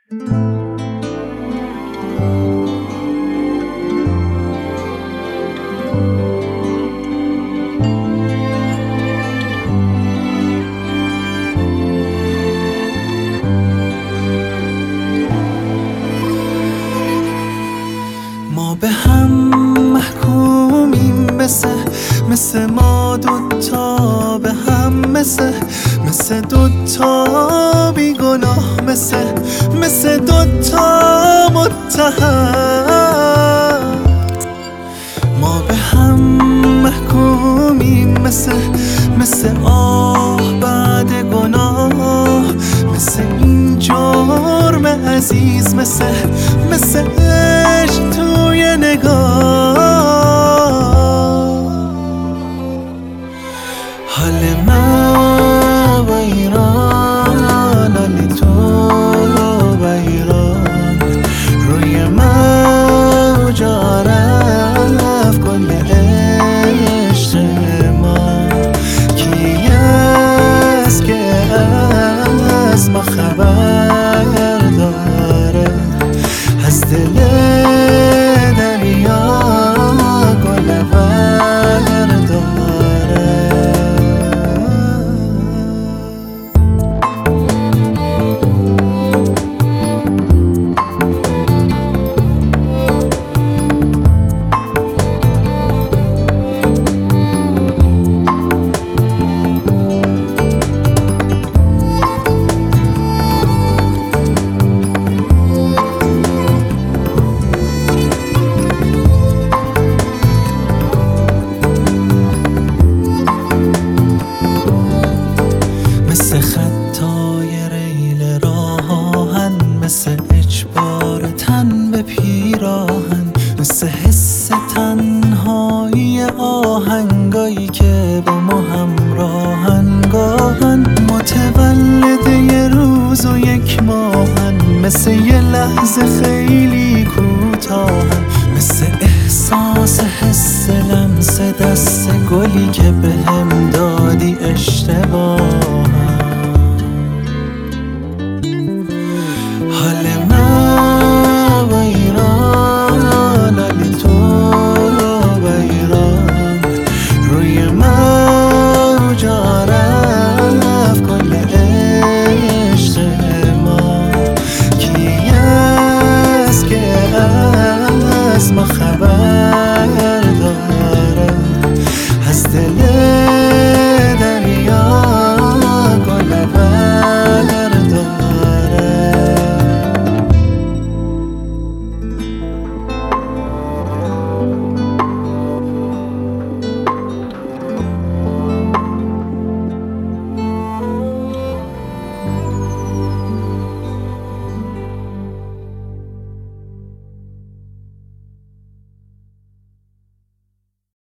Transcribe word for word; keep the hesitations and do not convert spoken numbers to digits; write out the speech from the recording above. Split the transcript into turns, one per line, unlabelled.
ما به هم محکومیم، مثل مثل ما دوتا به هم، مثل مثل دوتا بیگناه، مثل مثل دوتا متهم. ما به هم محکومیم، مثل مثل آه بعد گناه، مثل این جرم عزیز، مثل مثل عشق توی نگاه. حال ما با ایران، حال تو با ایران، روی موجا رفت کل عشق ما. کی است که از ما خبر داره، از دل دریا گل برداره. مثل خطای ریل راهن، مثل اجبار تن به پیراهن، مثل حس تنهایی آهنگایی که با ما همراهن. گاهن متولد یه روز و یک ماهن، مثل یه لحظه خیلی کوتاهن، مثل احساس حس لمس دست گلی که بهم دادی اشتباه.